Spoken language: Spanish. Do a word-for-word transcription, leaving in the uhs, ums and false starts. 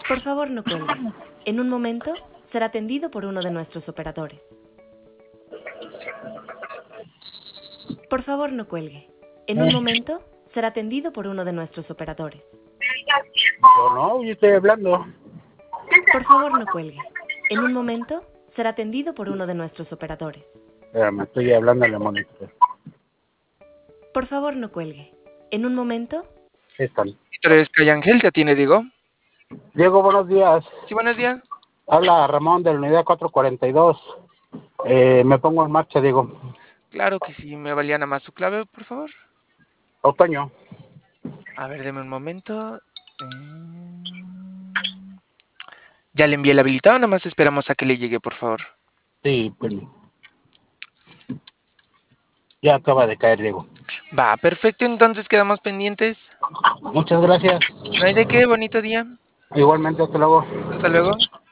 Por favor, no cuelgue. En un momento será atendido por uno de nuestros operadores. Por favor, no cuelgue. En un momento será atendido por uno de nuestros operadores. Yo no, yo estoy hablando. Por favor, no cuelgue. En un momento será atendido por uno de nuestros operadores. Espérame, estoy hablando al monitor. Por favor, no cuelgue. En un momento... Están. Tres Calle Ángel, ¿te atiende Diego? Diego, buenos días. Sí, buenos días. Habla Ramón de la unidad cuatrocientos cuarenta y dos. Eh, me pongo en marcha, Diego. Claro que sí, me valía nada más su clave, por favor. Otoño. A ver, deme un momento. Mm. Ya le envié el habilitado, nada más esperamos a que le llegue, por favor. Sí, pues. Ya acaba de caer, Diego. Va, perfecto, entonces quedamos pendientes. Muchas gracias. No hay de qué, bonito día. Igualmente, hasta luego. Hasta luego.